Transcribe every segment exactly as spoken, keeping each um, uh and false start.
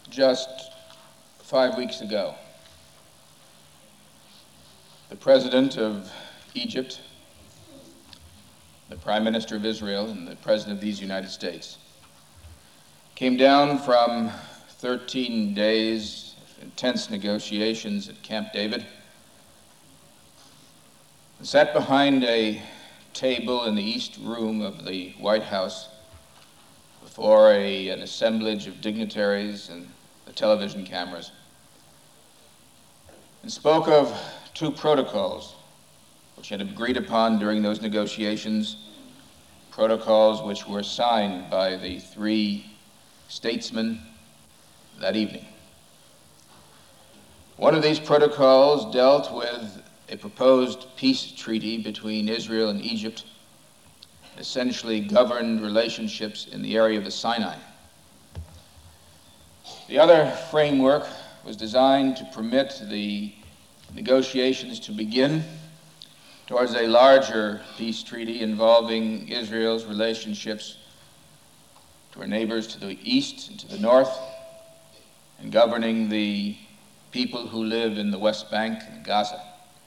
just five weeks ago, the President of Egypt, the Prime Minister of Israel, and the President of these United States came down from thirteen days of intense negotiations at Camp David and sat behind a table in the East Room of the White House before a, an assemblage of dignitaries and the television cameras, and spoke of two protocols which had agreed upon during those negotiations, protocols which were signed by the three statesmen that evening. One of these protocols dealt with a proposed peace treaty between Israel and Egypt, essentially governed relationships in the area of the Sinai. The other framework was designed to permit the negotiations to begin towards a larger peace treaty involving Israel's relationships to our neighbors to the east and to the north, and governing the people who live in the West Bank and Gaza.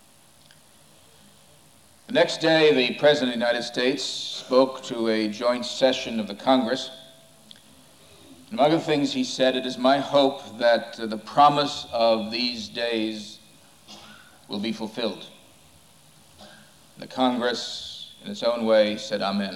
The next day, the President of the United States spoke to a joint session of the Congress. Among other things he said, "It is my hope that uh, the promise of these days will be fulfilled." The Congress, in its own way, said amen.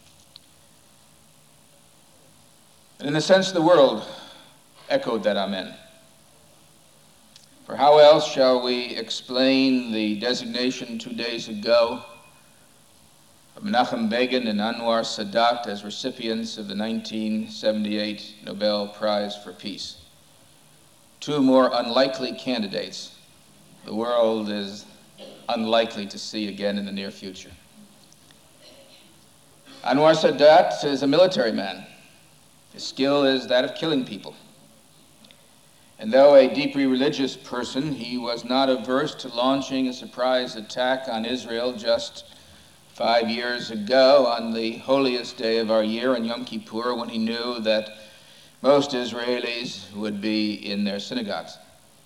And in a sense, the world echoed that amen. For how else shall we explain the designation two days ago of Menachem Begin and Anwar Sadat as recipients of the nineteen seventy-eight Nobel Prize for Peace? Two more unlikely candidates the world is unlikely to see again in the near future. Anwar Sadat is a military man. His skill is that of killing people. And though a deeply religious person, he was not averse to launching a surprise attack on Israel just five years ago on the holiest day of our year, on Yom Kippur, when he knew that most Israelis would be in their synagogues.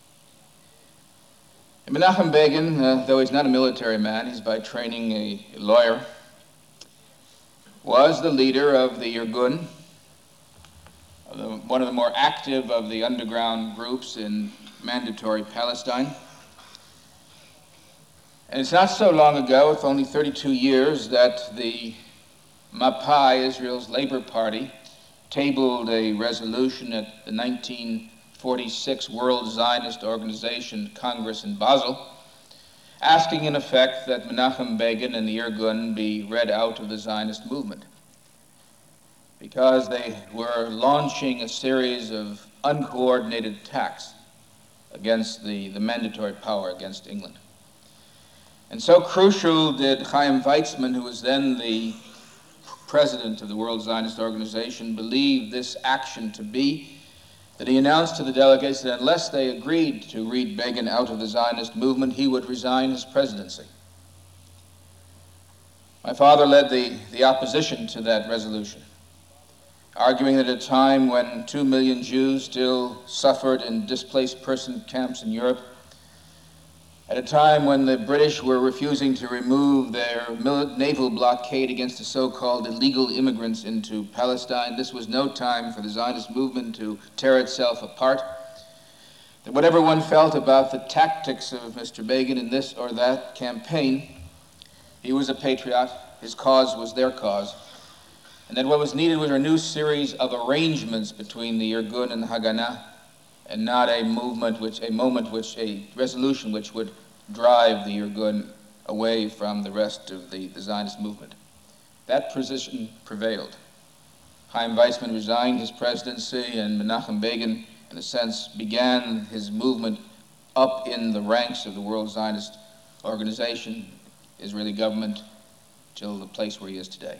And Menachem Begin, uh, though he's not a military man, he's by training a lawyer, was the leader of the Irgun, one of the more active of the underground groups in Mandatory Palestine. And it's not so long ago, it's only thirty-two years, that the Mapai, Israel's Labor Party, tabled a resolution at the nineteen forty-six World Zionist Organization Congress in Basel, asking in effect that Menachem Begin and the Irgun be read out of the Zionist movement, because they were launching a series of uncoordinated attacks against the, the mandatory power against England. And so crucial did Chaim Weizmann, who was then the president of the World Zionist Organization, believe this action to be, that he announced to the delegates that unless they agreed to read Begin out of the Zionist movement, he would resign his presidency. My father led the, the opposition to that resolution, arguing that at a time when two million Jews still suffered in displaced person camps in Europe, at a time when the British were refusing to remove their naval blockade against the so-called illegal immigrants into Palestine, this was no time for the Zionist movement to tear itself apart. That whatever one felt about the tactics of Mister Begin in this or that campaign, he was a patriot, his cause was their cause, and that what was needed was a new series of arrangements between the Irgun and the Haganah, and not a movement which, a moment which, a resolution which would drive the Irgun away from the rest of the, the Zionist movement. That position prevailed. Chaim Weizmann resigned his presidency, and Menachem Begin, in a sense, began his movement up in the ranks of the World Zionist Organization, Israeli government, till the place where he is today.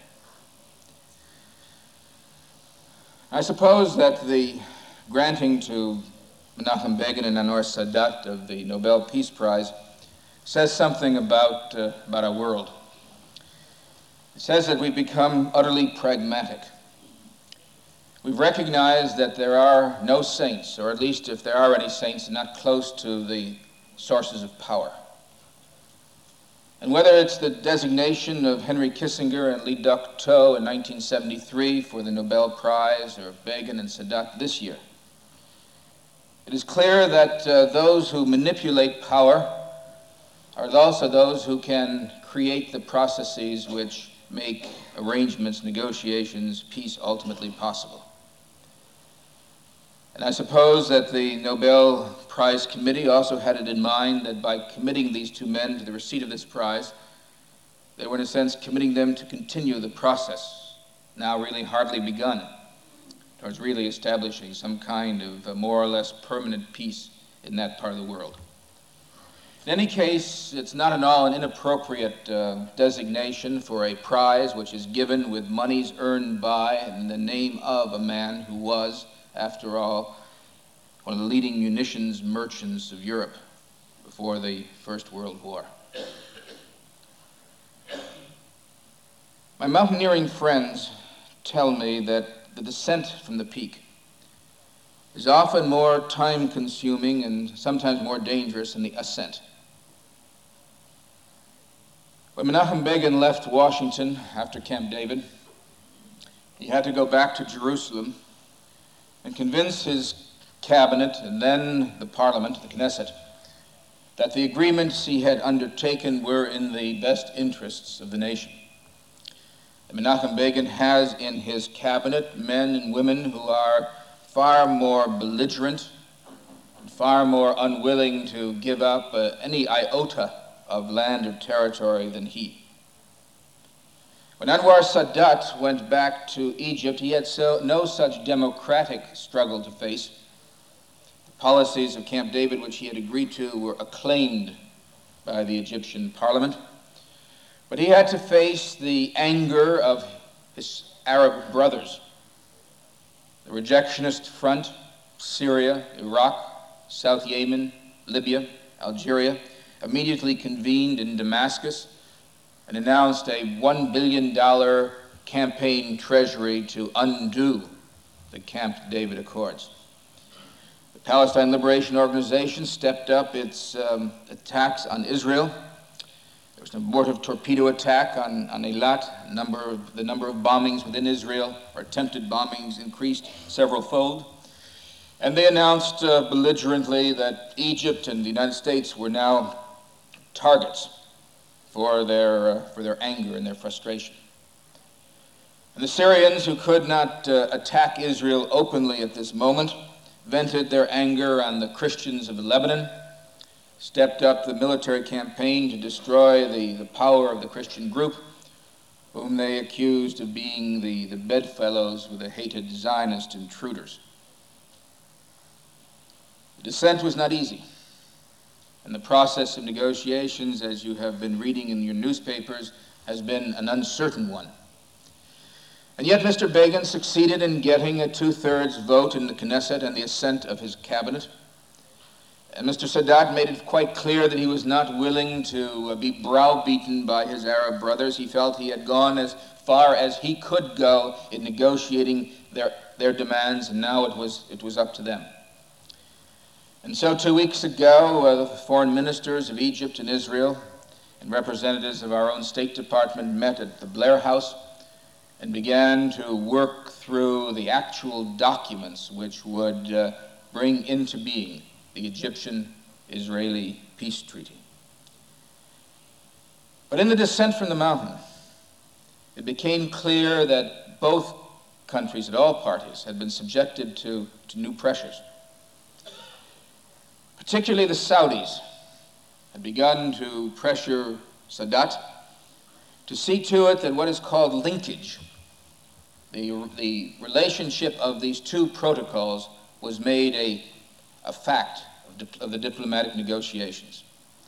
I suppose that the granting to Menachem Begin and Anwar Sadat of the Nobel Peace Prize says something about, uh, about our world. It says that we've become utterly pragmatic. We've recognized that there are no saints, or at least if there are any saints, they're not close to the sources of power. And whether it's the designation of Henry Kissinger and Lee Duc-Tho in nineteen seventy-three for the Nobel Prize, or Begin and Sadat this year, it is clear that uh, those who manipulate power are also those who can create the processes which make arrangements, negotiations, peace ultimately possible. And I suppose that the Nobel Prize Committee also had it in mind that by committing these two men to the receipt of this prize, they were in a sense committing them to continue the process, now really hardly begun, towards really establishing some kind of a more or less permanent peace in that part of the world. In any case, it's not at all an inappropriate uh, designation for a prize which is given with monies earned by and in the name of a man who was, after all, one of the leading munitions merchants of Europe before the First World War. My mountaineering friends tell me that the descent from the peak is often more time-consuming and sometimes more dangerous than the ascent. When Menachem Begin left Washington after Camp David, he had to go back to Jerusalem and convince his cabinet and then the parliament, the Knesset, that the agreements he had undertaken were in the best interests of the nation. And Menachem Begin has in his cabinet men and women who are far more belligerent and far more unwilling to give up uh, any iota of land or territory than he. When Anwar Sadat went back to Egypt, he had so, no such democratic struggle to face. The policies of Camp David, which he had agreed to, were acclaimed by the Egyptian parliament. But he had to face the anger of his Arab brothers. The Rejectionist Front, Syria, Iraq, South Yemen, Libya, Algeria, immediately convened in Damascus and announced a one billion dollars campaign treasury to undo the Camp David Accords. The Palestine Liberation Organization stepped up its um, attacks on Israel. There was an abortive torpedo attack on, on Eilat. A number of, the number of bombings within Israel, or attempted bombings, increased several fold. And they announced uh, belligerently that Egypt and the United States were now targets for their, uh, for their anger and their frustration. And the Syrians, who could not uh, attack Israel openly at this moment, vented their anger on the Christians of Lebanon, stepped up the military campaign to destroy the, the power of the Christian group, whom they accused of being the, the bedfellows with the hated Zionist intruders. The descent was not easy. And the process of negotiations, as you have been reading in your newspapers, has been an uncertain one. And yet Mister Begin succeeded in getting a two-thirds vote in the Knesset and the assent of his cabinet. And Mister Sadat made it quite clear that he was not willing to be browbeaten by his Arab brothers. He felt he had gone as far as he could go in negotiating their, their demands, and now it was, it was up to them. And so two weeks ago, uh, the foreign ministers of Egypt and Israel and representatives of our own State Department met at the Blair House and began to work through the actual documents which would uh, bring into being the Egyptian-Israeli peace treaty. But in the descent from the mountain, it became clear that both countries, at all parties, had been subjected to, to new pressures. Particularly the Saudis had begun to pressure Sadat to see to it that what is called linkage, the, the relationship of these two protocols, was made a, a fact of, dip, of the diplomatic negotiations.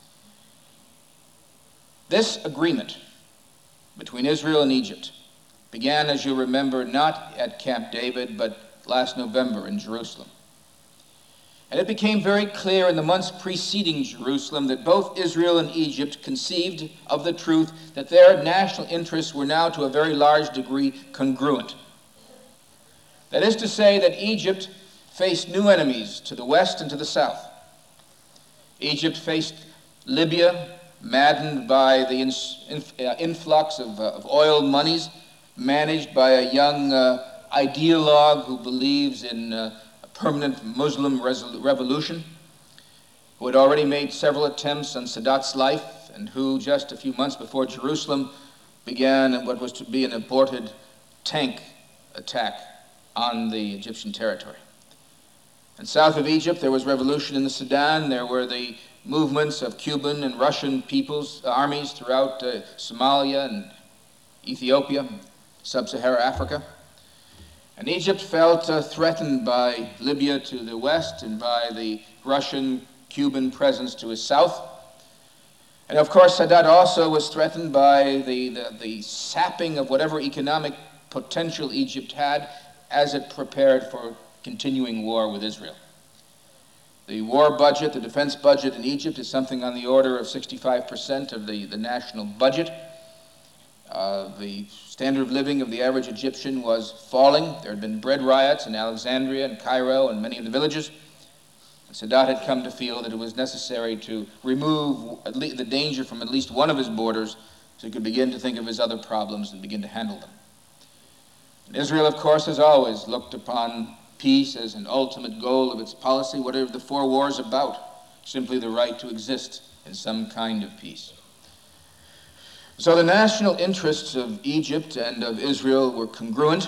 This agreement between Israel and Egypt began, as you remember, not at Camp David, but last November in Jerusalem. And it became very clear in the months preceding Jerusalem that both Israel and Egypt conceived of the truth that their national interests were now to a very large degree congruent. That is to say that Egypt faced new enemies to the west and to the south. Egypt faced Libya, maddened by the influx of, uh, of oil monies managed by a young uh, ideologue who believes in uh, a permanent Muslim revolution, who had already made several attempts on Sadat's life, and who just a few months before Jerusalem began what was to be an aborted tank attack on the Egyptian territory. And south of Egypt, there was revolution in the Sudan. There were the movements of Cuban and Russian people's uh, armies throughout uh, Somalia and Ethiopia, sub-Saharan Africa. And Egypt felt uh, threatened by Libya to the west and by the Russian-Cuban presence to his south. And of course, Sadat also was threatened by the, the, the sapping of whatever economic potential Egypt had as it prepared for continuing war with Israel. The war budget, the defense budget in Egypt is something on the order of sixty-five percent of the, the national budget. Uh, the standard of living of the average Egyptian was falling. There had been bread riots in Alexandria and Cairo and many of the villages. And Sadat had come to feel that it was necessary to remove at least the danger from at least one of his borders so he could begin to think of his other problems and begin to handle them. And Israel, of course, has always looked upon peace as an ultimate goal of its policy. What are the four wars about? Simply the right to exist in some kind of peace. So the national interests of Egypt and of Israel were congruent.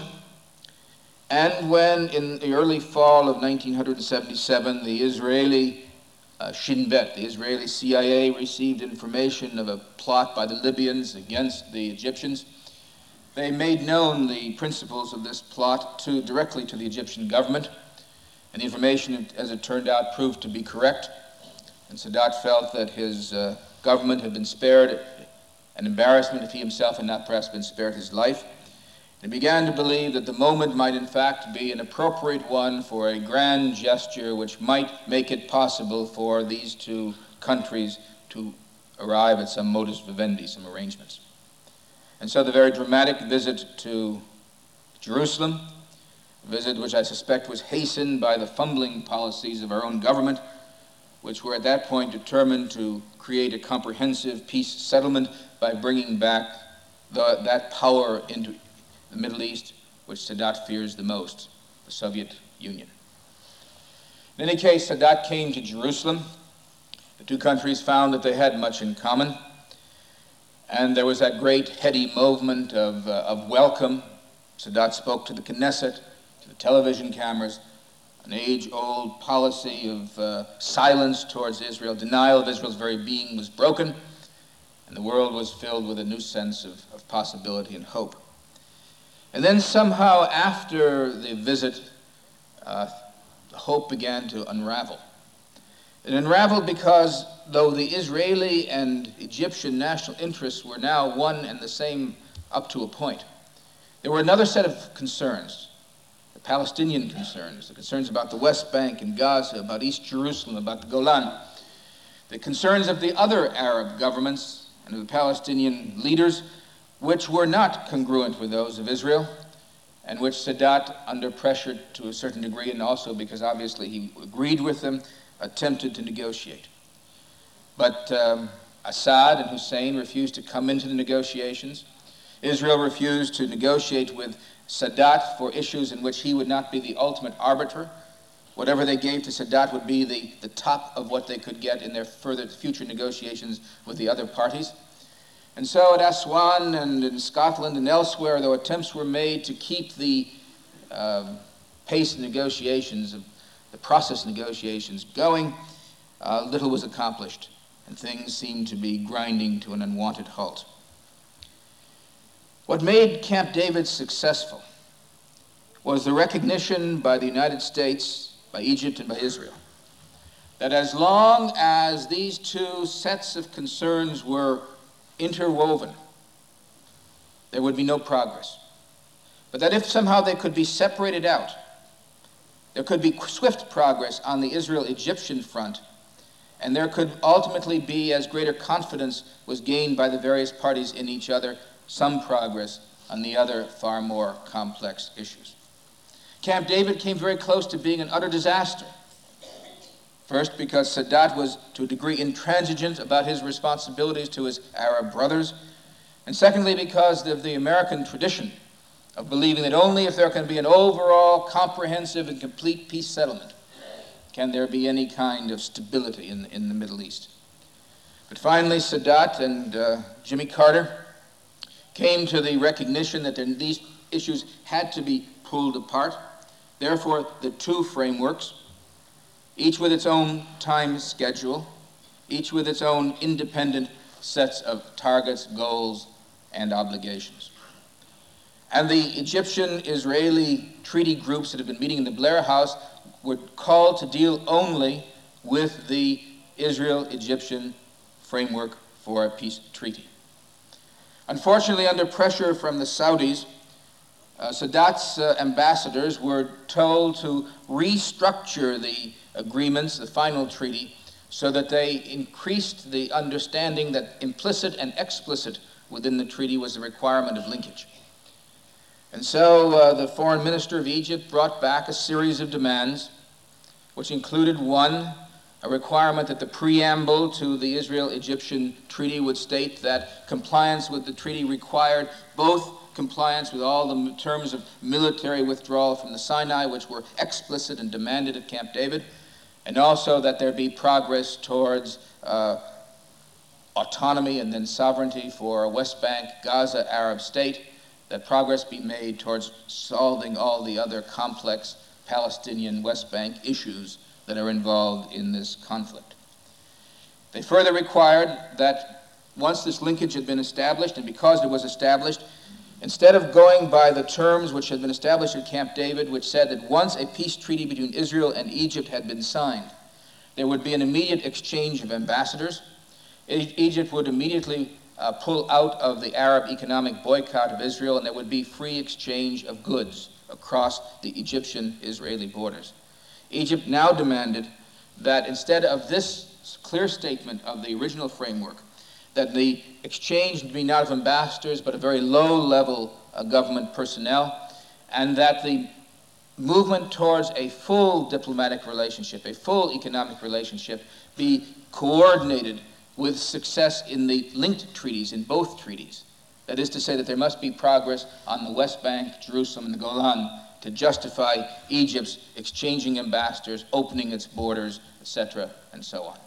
And when, in the early fall of nineteen seventy-seven, the Israeli uh, Shin Bet, the Israeli C I A, received information of a plot by the Libyans against the Egyptians, they made known the principles of this plot to, directly to the Egyptian government, and the information, as it turned out, proved to be correct. And Sadat felt that his uh, government had been spared an embarrassment if he himself had not perhaps been spared his life. And he began to believe that the moment might in fact be an appropriate one for a grand gesture which might make it possible for these two countries to arrive at some modus vivendi, some arrangements. And so the very dramatic visit to Jerusalem, a visit which I suspect was hastened by the fumbling policies of our own government, which were at that point determined to create a comprehensive peace settlement by bringing back the, that power into the Middle East, which Sadat fears the most, the Soviet Union. In any case, Sadat came to Jerusalem. The two countries found that they had much in common. And there was that great heady movement of, uh, of welcome. Sadat spoke to the Knesset, to the television cameras, an age-old policy of uh, silence towards Israel, denial of Israel's very being was broken, and the world was filled with a new sense of, of possibility and hope. And then somehow after the visit, uh, the hope began to unravel. It unraveled because though the Israeli and Egyptian national interests were now one and the same up to a point, there were another set of concerns, the Palestinian concerns, the concerns about the West Bank and Gaza, about East Jerusalem, about the Golan, the concerns of the other Arab governments and of the Palestinian leaders, which were not congruent with those of Israel, and which Sadat, under pressure to a certain degree, and also because obviously he agreed with them, attempted to negotiate. But um, Assad and Hussein refused to come into the negotiations. Israel refused to negotiate with Sadat for issues in which he would not be the ultimate arbiter. Whatever they gave to Sadat would be the, the top of what they could get in their further future negotiations with the other parties. And so at Aswan and in Scotland and elsewhere, though attempts were made to keep the uh, pace of negotiations, of the process of negotiations going, uh, little was accomplished, and things seemed to be grinding to an unwanted halt. What made Camp David successful was the recognition by the United States, by Egypt, and by Israel that as long as these two sets of concerns were interwoven, there would be no progress. But that if somehow they could be separated out, there could be swift progress on the Israel-Egyptian front, and there could ultimately be, as greater confidence was gained by the various parties in each other, some progress on the other far more complex issues. Camp David came very close to being an utter disaster. First, because Sadat was to a degree intransigent about his responsibilities to his Arab brothers, and secondly, because of the American tradition of believing that only if there can be an overall, comprehensive, and complete peace settlement can there be any kind of stability in, in the Middle East. But finally, Sadat and uh, Jimmy Carter came to the recognition that there, these issues had to be pulled apart. Therefore, the two frameworks, each with its own time schedule, each with its own independent sets of targets, goals, and obligations. And the Egyptian-Israeli treaty groups that have been meeting in the Blair House were called to deal only with the Israel-Egyptian framework for a peace treaty. Unfortunately, under pressure from the Saudis, uh, Sadat's uh, ambassadors were told to restructure the agreements, the final treaty, so that they increased the understanding that implicit and explicit within the treaty was the requirement of linkage. And so uh, the foreign minister of Egypt brought back a series of demands, which included, one, a requirement that the preamble to the Israel-Egyptian treaty would state that compliance with the treaty required both compliance with all the terms of military withdrawal from the Sinai, which were explicit and demanded at Camp David, and also that there be progress towards uh, autonomy and then sovereignty for a West Bank, Gaza Arab state, that progress be made towards solving all the other complex Palestinian West Bank issues that are involved in this conflict. They further required that once this linkage had been established, and because it was established, instead of going by the terms which had been established at Camp David, which said that once a peace treaty between Israel and Egypt had been signed, there would be an immediate exchange of ambassadors. E- Egypt would immediately uh, pull out of the Arab economic boycott of Israel, and there would be free exchange of goods across the Egyptian-Israeli borders. Egypt now demanded that instead of this clear statement of the original framework, that the exchange be not of ambassadors but a very low-level uh, government personnel, and that the movement towards a full diplomatic relationship, a full economic relationship, be coordinated with success in the linked treaties, in both treaties. That is to say that there must be progress on the West Bank, Jerusalem, and the Golan to justify Egypt's exchanging ambassadors, opening its borders, et cetera, and so on.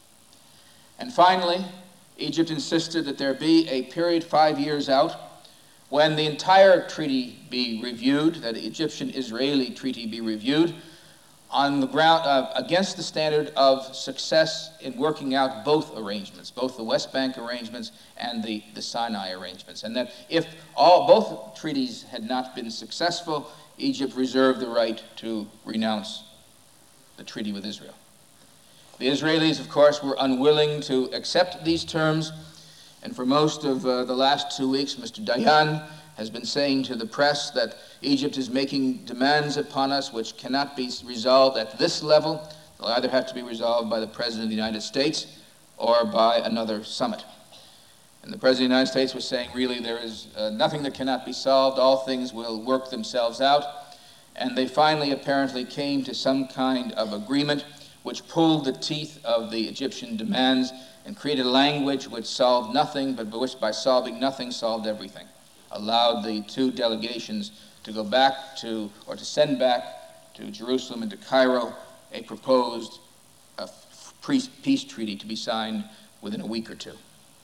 And finally, Egypt insisted that there be a period five years out when the entire treaty be reviewed, that the Egyptian-Israeli treaty be reviewed on the ground uh, against the standard of success in working out both arrangements, both the West Bank arrangements and the, the Sinai arrangements, and that if all both treaties had not been successful, Egypt reserved the right to renounce the treaty with Israel. The Israelis, of course, were unwilling to accept these terms, and for most of uh, the last two weeks, Mister Dayan has been saying to the press that Egypt is making demands upon us which cannot be resolved at this level. They'll either have to be resolved by the President of the United States or by another summit. And the President of the United States was saying, really, there is uh, nothing that cannot be solved. All things will work themselves out. And they finally apparently came to some kind of agreement which pulled the teeth of the Egyptian demands and created a language which solved nothing, but which by solving nothing solved everything. Allowed the two delegations to go back to, or to send back to Jerusalem and to Cairo a proposed uh, peace treaty to be signed within a week or two.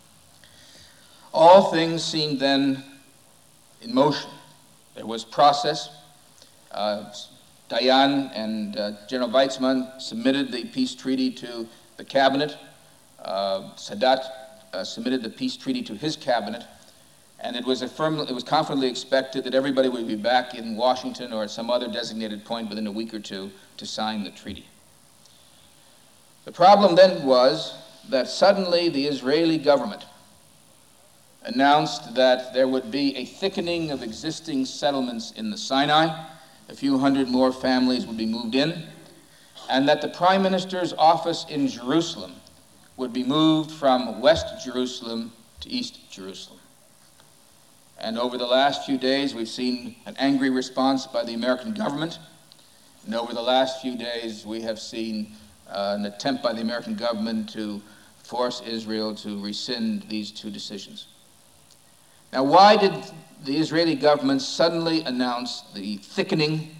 All things seemed then in motion. There was process. Uh, Dayan and uh, General Weizmann submitted the peace treaty to the cabinet. Uh, Sadat uh, submitted the peace treaty to his cabinet, and it was, a firm, it was confidently expected that everybody would be back in Washington or at some other designated point within a week or two to sign the treaty. The problem then was that suddenly the Israeli government announced that there would be a thickening of existing settlements in the Sinai. A few hundred more families would be moved in, and that the Prime Minister's office in Jerusalem would be moved from West Jerusalem to East Jerusalem. And over the last few days, we've seen an angry response by the American government. And over the last few days, we have seen uh, an attempt by the American government to force Israel to rescind these two decisions. Now, why did the Israeli government suddenly announce the thickening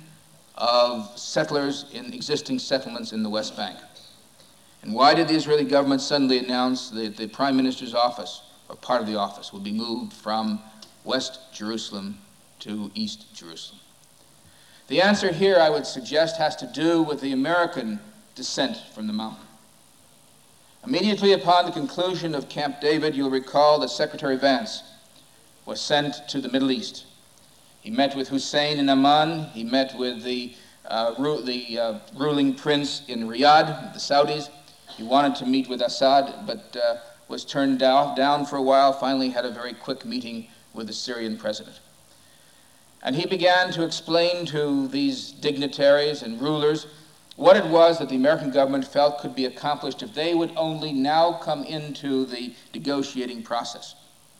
of settlers in existing settlements in the West Bank? And why did the Israeli government suddenly announce that the Prime Minister's office, or part of the office, will be moved from West Jerusalem to East Jerusalem? The answer here, I would suggest, has to do with the American descent from the mountain. Immediately upon the conclusion of Camp David, you'll recall that Secretary Vance was sent to the Middle East. He met with Hussein in Amman. He met with the, uh, ru- the uh, ruling prince in Riyadh, the Saudis. He wanted to meet with Assad, but uh, was turned down, down for a while, finally had a very quick meeting with the Syrian president. And he began to explain to these dignitaries and rulers what it was that the American government felt could be accomplished if they would only now come into the negotiating process.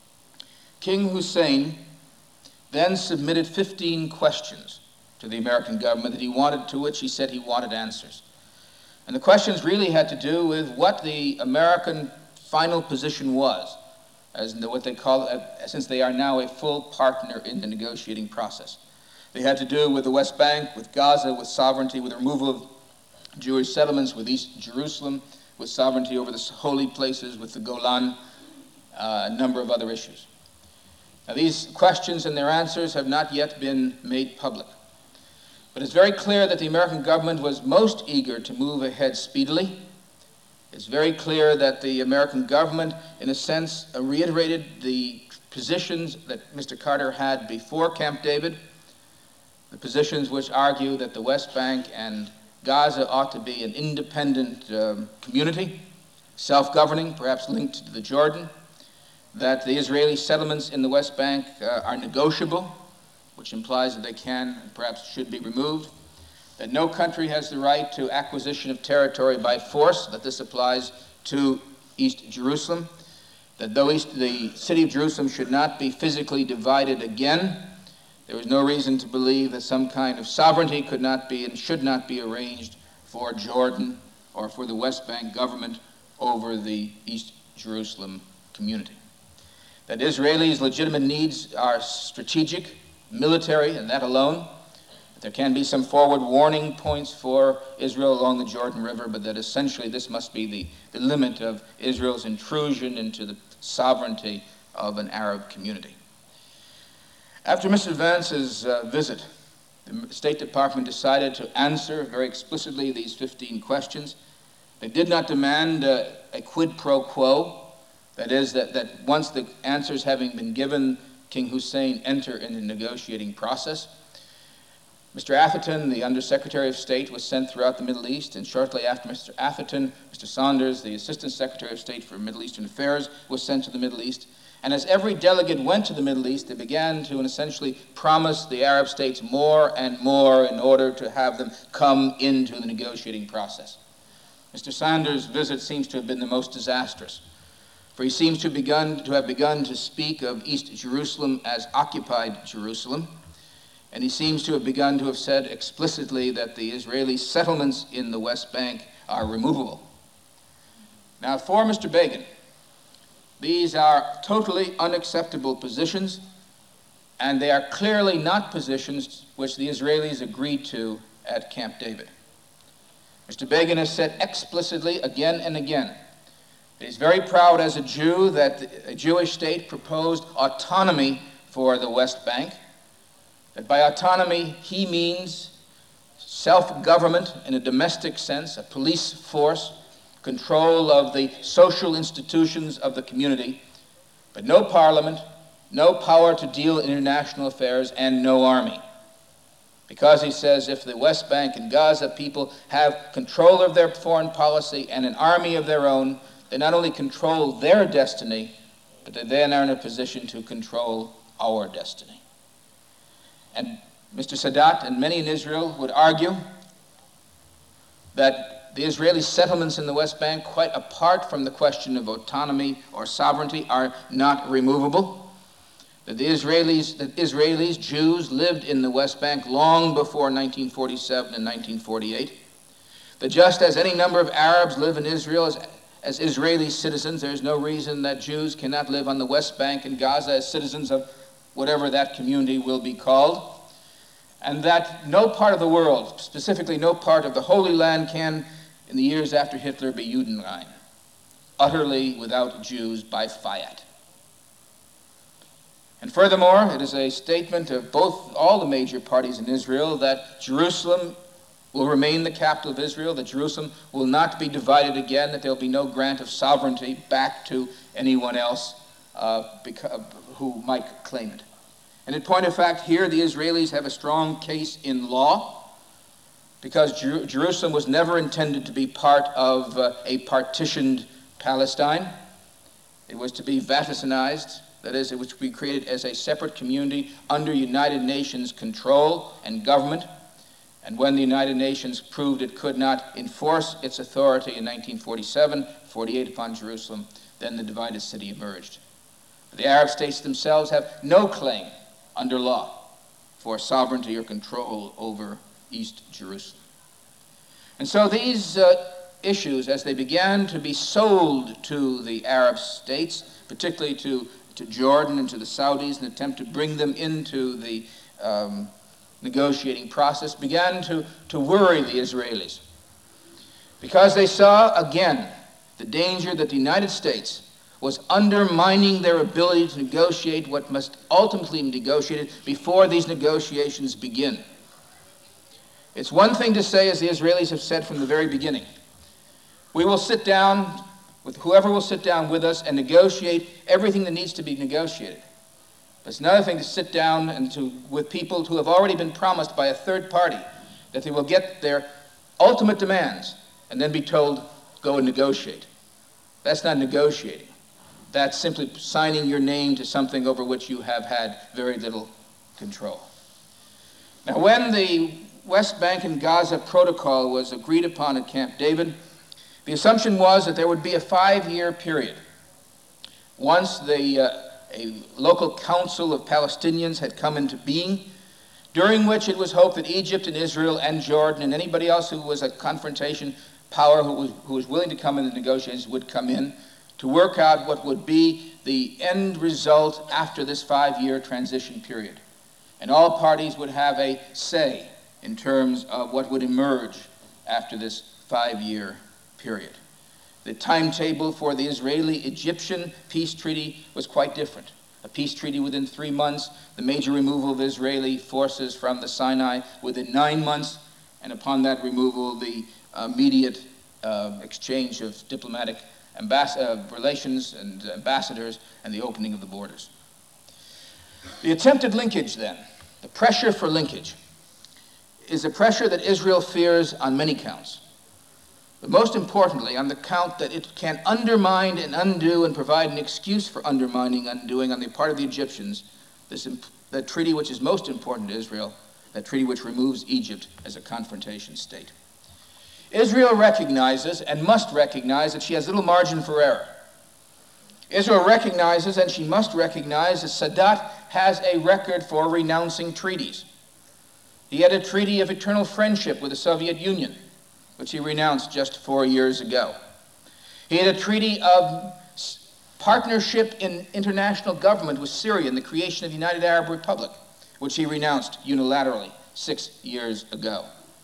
King Hussein then submitted fifteen questions to the American government that he wanted, to which he said he wanted answers. And the questions really had to do with what the American final position was, as what they call it, since they are now a full partner in the negotiating process. They had to do with the West Bank, with Gaza, with sovereignty, with the removal of Jewish settlements, with East Jerusalem, with sovereignty over the holy places, with the Golan, uh, a number of other issues. Now, these questions and their answers have not yet been made public. But it's very clear that the American government was most eager to move ahead speedily. It's very clear that the American government, in a sense, uh, reiterated the positions that Mister Carter had before Camp David, the positions which argue that the West Bank and Gaza ought to be an independent um, community, self-governing, perhaps linked to the Jordan, that the Israeli settlements in the West Bank uh, are negotiable, which implies that they can and perhaps should be removed, that no country has the right to acquisition of territory by force, that this applies to East Jerusalem, that though East, the city of Jerusalem should not be physically divided again, there is no reason to believe that some kind of sovereignty could not be and should not be arranged for Jordan or for the West Bank government over the East Jerusalem community. That Israelis' legitimate needs are strategic, military, and that alone. There can be some forward warning points for Israel along the Jordan River, but that essentially this must be the, the limit of Israel's intrusion into the sovereignty of an Arab community. After Mister Vance's uh, visit, the State Department decided to answer very explicitly these fifteen questions. They did not demand uh, a quid pro quo, that is, that, that once the answers having been given, King Hussein enter in the negotiating process. Mister Atherton, the Undersecretary of State, was sent throughout the Middle East, and shortly after Mister Atherton, Mister Saunders, the Assistant Secretary of State for Middle Eastern Affairs, was sent to the Middle East. And as every delegate went to the Middle East, they began to essentially promise the Arab states more and more in order to have them come into the negotiating process. Mister Saunders' visit seems to have been the most disastrous, for he seems to have begun to, have begun to speak of East Jerusalem as occupied Jerusalem, and he seems to have begun to have said explicitly that the Israeli settlements in the West Bank are removable. Now, for Mister Begin, these are totally unacceptable positions, and they are clearly not positions which the Israelis agreed to at Camp David. Mister Begin has said explicitly again and again that he's very proud as a Jew that a Jewish state proposed autonomy for the West Bank, that by autonomy he means self-government in a domestic sense, a police force, control of the social institutions of the community, but no parliament, no power to deal in international affairs, and no army. Because he says if the West Bank and Gaza people have control of their foreign policy and an army of their own, they not only control their destiny, but they then are in a position to control our destiny. And Mister Sadat and many in Israel would argue that the Israeli settlements in the West Bank, quite apart from the question of autonomy or sovereignty, are not removable. that the Israelis, that Israelis, Jews, lived in the West Bank long before nineteen forty-seven and nineteen forty-eight. That just as any number of Arabs live in Israel as, as Israeli citizens, there's no reason that Jews cannot live on the West Bank and Gaza as citizens of whatever that community will be called. And that no part of the world, specifically no part of the Holy Land, can, in the years after Hitler, be Judenrein, utterly without Jews by fiat. And furthermore, it is a statement of both all the major parties in Israel that Jerusalem will remain the capital of Israel, that Jerusalem will not be divided again, that there will be no grant of sovereignty back to anyone else uh, because, who might claim it. And in point of fact, here the Israelis have a strong case in law, because Jer- Jerusalem was never intended to be part of uh, a partitioned Palestine. It was to be Vaticanized, that is, it was to be created as a separate community under United Nations control and government. And when the United Nations proved it could not enforce its authority in nineteen forty-seven, forty-eight upon Jerusalem, then the divided city emerged. The Arab states themselves have no claim under law for sovereignty or control over East Jerusalem. And so these uh, issues, as they began to be sold to the Arab states, particularly to, to Jordan and to the Saudis, in an attempt to bring them into the um, negotiating process, began to, to worry the Israelis, because they saw again the danger that the United States was undermining their ability to negotiate what must ultimately be negotiated before these negotiations begin. It's one thing to say, as the Israelis have said from the very beginning, we will sit down with whoever will sit down with us and negotiate everything that needs to be negotiated. But it's another thing to sit down and to, with people who have already been promised by a third party that they will get their ultimate demands and then be told, go and negotiate. That's not negotiating. That's simply signing your name to something over which you have had very little control. Now, when the West Bank and Gaza protocol was agreed upon at Camp David, the assumption was that there would be a five-year period. Once the, uh, a local council of Palestinians had come into being, during which it was hoped that Egypt and Israel and Jordan and anybody else who was a confrontation power who was, who was willing to come in the negotiations would come in to work out what would be the end result after this five-year transition period. And all parties would have a say in terms of what would emerge after this five-year period. The timetable for the Israeli-Egyptian peace treaty was quite different. A peace treaty within three months, the major removal of Israeli forces from the Sinai within nine months, and upon that removal, the immediate uh, exchange of diplomatic Ambass- uh, relations and ambassadors, and the opening of the borders. The attempted linkage, then, the pressure for linkage, is a pressure that Israel fears on many counts. But most importantly, on the count that it can undermine and undo and provide an excuse for undermining, undoing on the part of the Egyptians, this imp- the treaty which is most important to Israel, that treaty which removes Egypt as a confrontation state. Israel recognizes and must recognize that she has little margin for error. Israel recognizes and she must recognize that Sadat has a record for renouncing treaties. He had a treaty of eternal friendship with the Soviet Union, which he renounced just four years ago. He had a treaty of partnership in international government with Syria and the creation of the United Arab Republic, which he renounced unilaterally six years ago.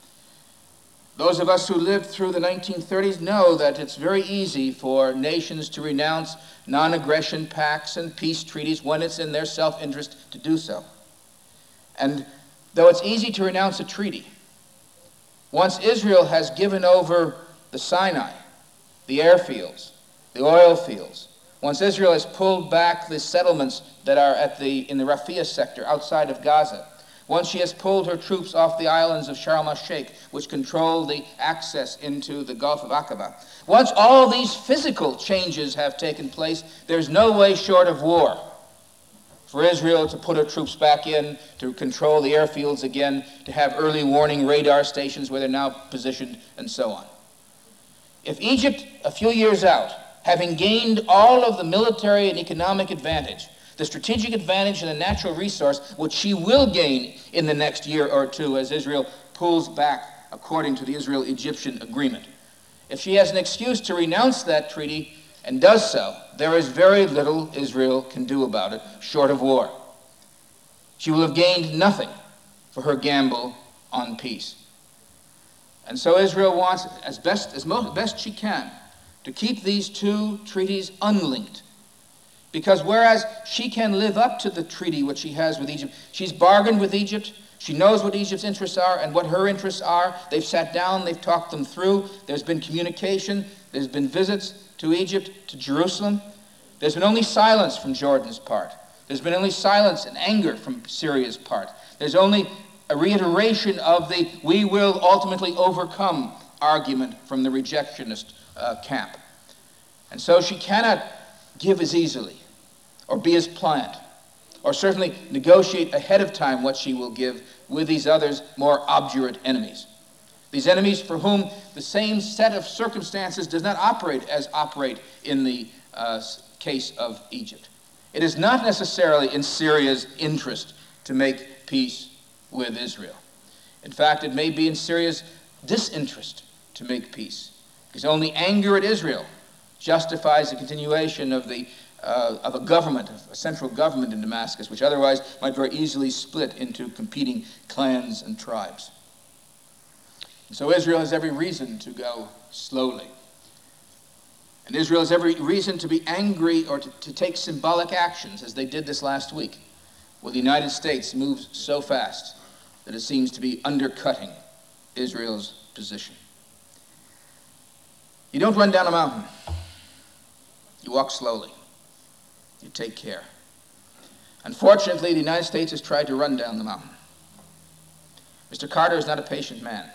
Those of us who lived through the nineteen thirties know that it's very easy for nations to renounce non-aggression pacts and peace treaties when it's in their self-interest to do so. And though it's easy to renounce a treaty, once Israel has given over the Sinai, the airfields, the oil fields, once Israel has pulled back the settlements that are at the, in the Rafah sector outside of Gaza, once she has pulled her troops off the islands of Sharm el-Sheikh, which control the access into the Gulf of Aqaba, once all these physical changes have taken place, there's no way short of war for Israel to put her troops back in, to control the airfields again, to have early warning radar stations where they're now positioned, and so on. If Egypt, a few years out, having gained all of the military and economic advantage the strategic advantage and the natural resource which she will gain in the next year or two as Israel pulls back according to the Israel-Egyptian agreement. If she has an excuse to renounce that treaty and does so, there is very little Israel can do about it, short of war. She will have gained nothing for her gamble on peace. And so Israel wants, as best as most, best she can, to keep these two treaties unlinked. Because whereas she can live up to the treaty which she has with Egypt, she's bargained with Egypt, she knows what Egypt's interests are and what her interests are. They've sat down, they've talked them through, there's been communication, there's been visits to Egypt, to Jerusalem. There's been only silence from Jordan's part. There's been only silence and anger from Syria's part. There's only a reiteration of the "we will ultimately overcome" argument from the rejectionist uh, camp. And so she cannot give as easily, or be as pliant, or certainly negotiate ahead of time what she will give with these others more obdurate enemies. These enemies for whom the same set of circumstances does not operate as operate in the uh, case of Egypt. It is not necessarily in Syria's interest to make peace with Israel. In fact, it may be in Syria's disinterest to make peace, because only anger at Israel justifies the continuation of the uh, of a government, a central government in Damascus, which otherwise might very easily split into competing clans and tribes. And so Israel has every reason to go slowly. And Israel has every reason to be angry or to, to take symbolic actions, as they did this last week, where the United States moves so fast that it seems to be undercutting Israel's position. You don't run down a mountain. You walk slowly. You take care. Unfortunately, the United States has tried to run down the mountain. Mister Carter is not a patient man.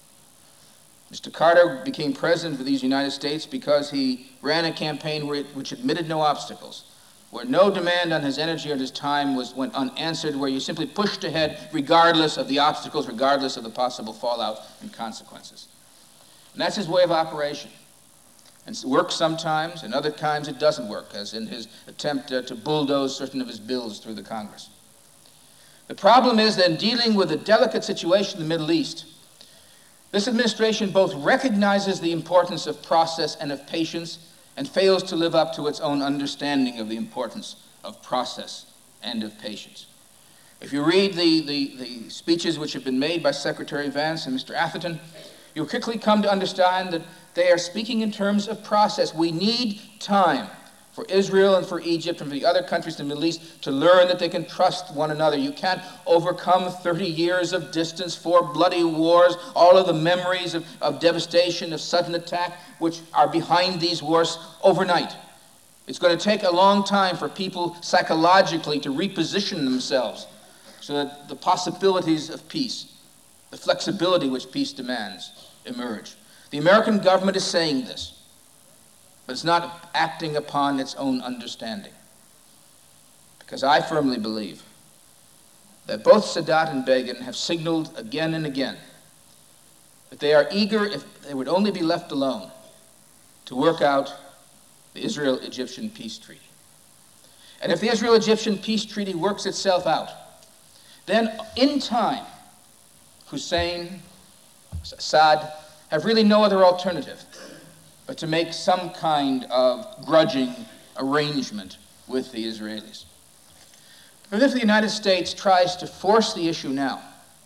Mister Carter became president of these United States because he ran a campaign which admitted no obstacles, where no demand on his energy or his time was went unanswered, where you simply pushed ahead regardless of the obstacles, regardless of the possible fallout and consequences. And that's his way of operation. And it works sometimes, and other times it doesn't work, as in his attempt uh, to bulldoze certain of his bills through the Congress. The problem is that in dealing with a delicate situation in the Middle East, this administration both recognizes the importance of process and of patience and fails to live up to its own understanding of the importance of process and of patience. If you read the, the, the speeches which have been made by Secretary Vance and Mister Atherton, you'll quickly come to understand that they are speaking in terms of process. We need time for Israel and for Egypt and for the other countries in the Middle East to learn that they can trust one another. You can't overcome thirty years of distance, four bloody wars, all of the memories of, of devastation, of sudden attack, which are behind these wars overnight. It's going to take a long time for people psychologically to reposition themselves so that the possibilities of peace, the flexibility which peace demands, emerge. The American government is saying this, but it's not acting upon its own understanding. Because I firmly believe that both Sadat and Begin have signaled again and again that they are eager, if they would only be left alone, to work out the Israel-Egyptian peace treaty. And if the Israel-Egyptian peace treaty works itself out, then in time, Hussein, Assad, have really no other alternative but to make some kind of grudging arrangement with the Israelis. But if the United States tries to force the issue now,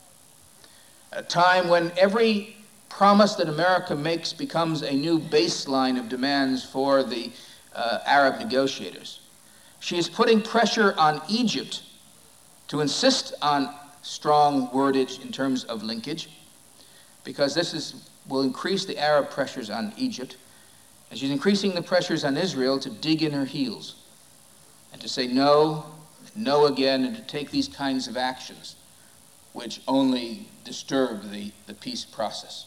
at a time when every promise that America makes becomes a new baseline of demands for the uh, Arab negotiators, she is putting pressure on Egypt to insist on strong wordage in terms of linkage, because this is, will increase the Arab pressures on Egypt, and she's increasing the pressures on Israel to dig in her heels and to say no, no again, and to take these kinds of actions which only disturb the, the peace process.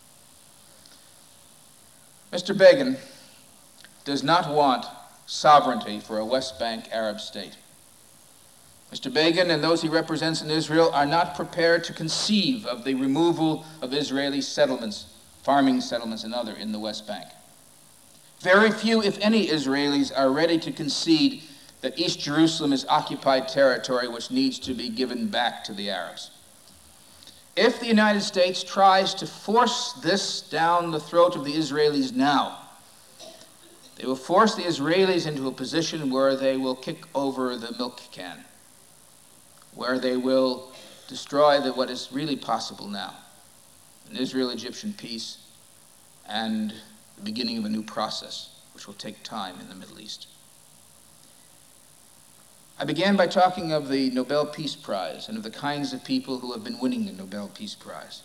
Mister Begin does not want sovereignty for a West Bank Arab state. Mister Begin and those he represents in Israel are not prepared to conceive of the removal of Israeli settlements, farming settlements and other in the West Bank. Very few, if any, Israelis are ready to concede that East Jerusalem is occupied territory which needs to be given back to the Arabs. If the United States tries to force this down the throat of the Israelis now, they will force the Israelis into a position where they will kick over the milk can, where they will destroy the, what is really possible now, an Israel-Egyptian peace and the beginning of a new process, which will take time in the Middle East. I began by talking of the Nobel Peace Prize and of the kinds of people who have been winning the Nobel Peace Prize.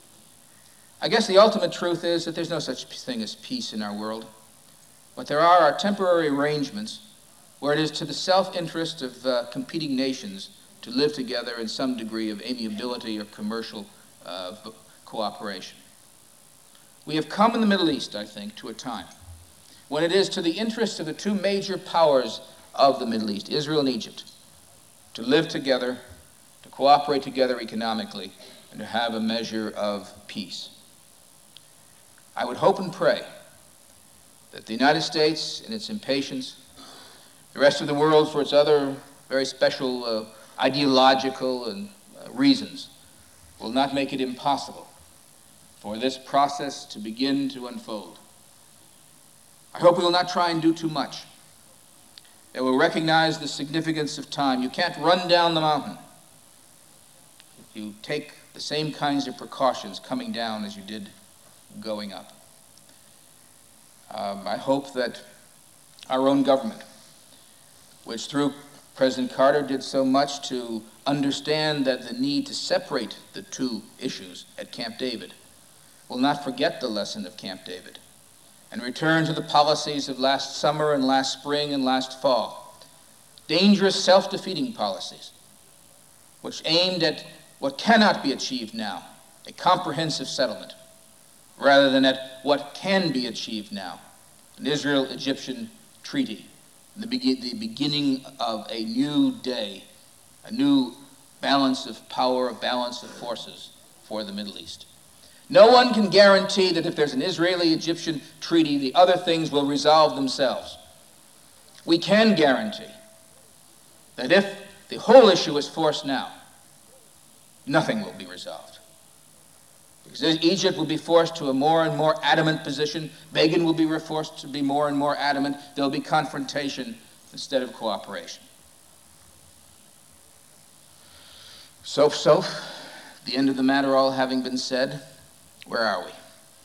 I guess the ultimate truth is that there's no such thing as peace in our world. What there are are temporary arrangements where it is to the self-interest of uh, competing nations to live together in some degree of amiability or commercial uh, cooperation. We have come in the Middle East, I think, to a time when it is to the interest of the two major powers of the Middle East, Israel and Egypt, to live together, to cooperate together economically, and to have a measure of peace. I would hope and pray that the United States, in its impatience, the rest of the world for its other very special uh, ideological and uh, reasons, will not make it impossible for this process to begin to unfold. I hope we will not try and do too much. They will recognize the significance of time. You can't run down the mountain if you take the same kinds of precautions coming down as you did going up. Um, I hope that our own government, which through President Carter did so much to understand that the need to separate the two issues at Camp David, will not forget the lesson of Camp David and return to the policies of last summer and last spring and last fall. Dangerous, self-defeating policies, which aimed at what cannot be achieved now, a comprehensive settlement, rather than at what can be achieved now, an Israel-Egyptian treaty, the, be- the beginning of a new day, a new balance of power, a balance of forces for the Middle East. No one can guarantee that if there's an Israeli-Egyptian treaty, the other things will resolve themselves. We can guarantee that if the whole issue is forced now, nothing will be resolved. Because Egypt will be forced to a more and more adamant position. Begin will be forced to be more and more adamant. There will be confrontation instead of cooperation. So, so, the end of the matter all having been said, where are we?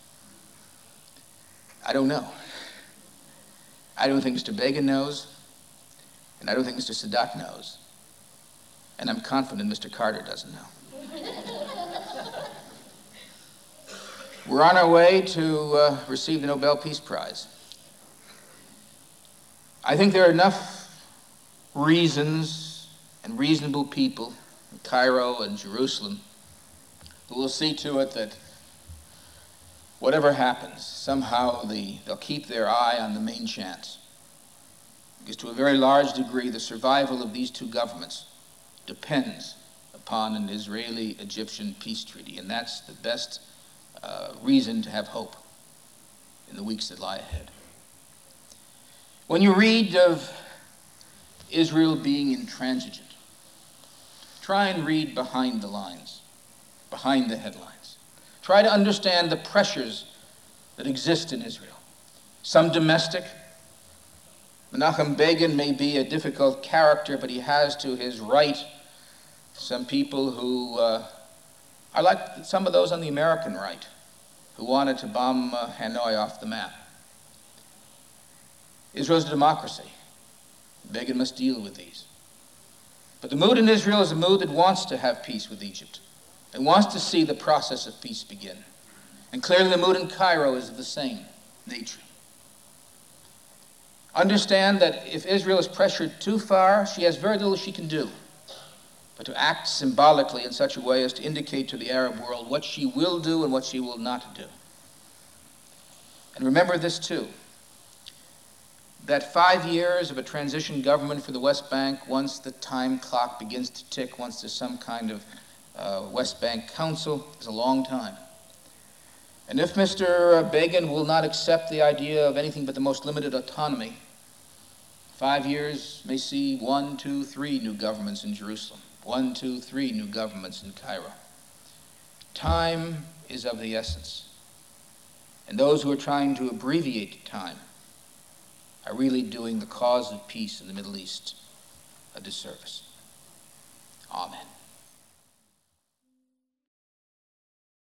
I don't know. I don't think Mister Begin knows, and I don't think Mister Sadat knows. And I'm confident Mister Carter doesn't know. We're on our way to uh, receive the Nobel Peace Prize. I think there are enough reasons and reasonable people in Cairo and Jerusalem who will see to it that whatever happens, somehow the, they'll keep their eye on the main chance. Because to a very large degree, the survival of these two governments depends upon an Israeli-Egyptian peace treaty, and that's the best uh, reason to have hope in the weeks that lie ahead. When you read of Israel being intransigent, try and read behind the lines, behind the headlines. Try to understand the pressures that exist in Israel. Some domestic. Menachem Begin may be a difficult character, but he has to his right some people who uh, are like some of those on the American right, who wanted to bomb uh, Hanoi off the map. Israel's a democracy. Begin must deal with these. But the mood in Israel is a mood that wants to have peace with Egypt and wants to see the process of peace begin. And clearly the mood in Cairo is of the same nature. Understand that if Israel is pressured too far, she has very little she can do but to act symbolically in such a way as to indicate to the Arab world what she will do and what she will not do. And remember this too, that five years of a transition government for the West Bank, once the time clock begins to tick, once there's some kind of uh, West Bank Council, is a long time. And if Mister Begin will not accept the idea of anything but the most limited autonomy, Five years may see one, two, three new governments in Jerusalem, one, two, three new governments in Cairo. Time is of the essence. And those who are trying to abbreviate time are really doing the cause of peace in the Middle East a disservice. Amen.